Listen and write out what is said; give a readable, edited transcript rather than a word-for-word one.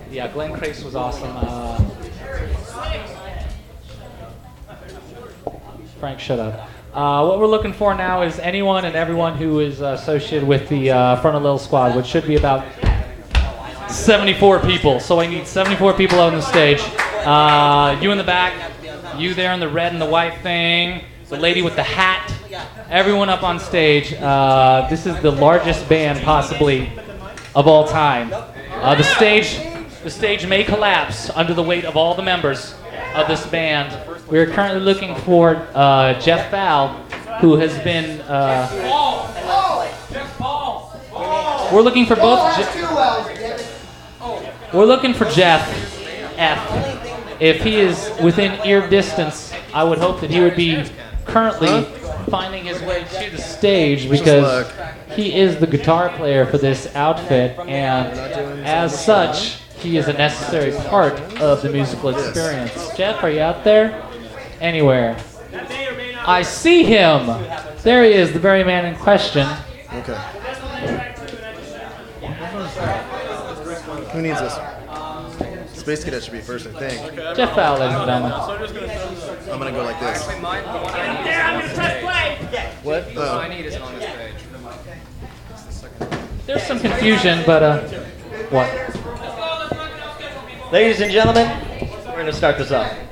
Yeah, Glenn Crace was awesome. Frank, shut up. What we're looking for now is anyone and everyone who is associated with the Front of Little Squad, which should be about 74 people. So I need 74 people out on the stage. You in the back, you there in the red and the white thing, the lady with the hat, everyone up on stage. This is the largest band possibly of all time. The stage may collapse under the weight of all the members of this band. We are currently looking for Jeff Fowl, who has been. We're looking for both. We're looking for Jeff F. If he is within ear distance, I would hope that he would be currently finding his way to the stage because he is the guitar player for this outfit, and as such, he is a necessary part of the musical experience. Jeff, are you out there? Anywhere. I see him. There he is, the very man in question. Okay. Who needs this? Space Cadet should be first, I think. Jeff Fowl, ladies and gentlemen. I'm gonna go like this. What? Oh. I need isn't on this page. There's some confusion, but what? Ladies and gentlemen, we're going to start this up.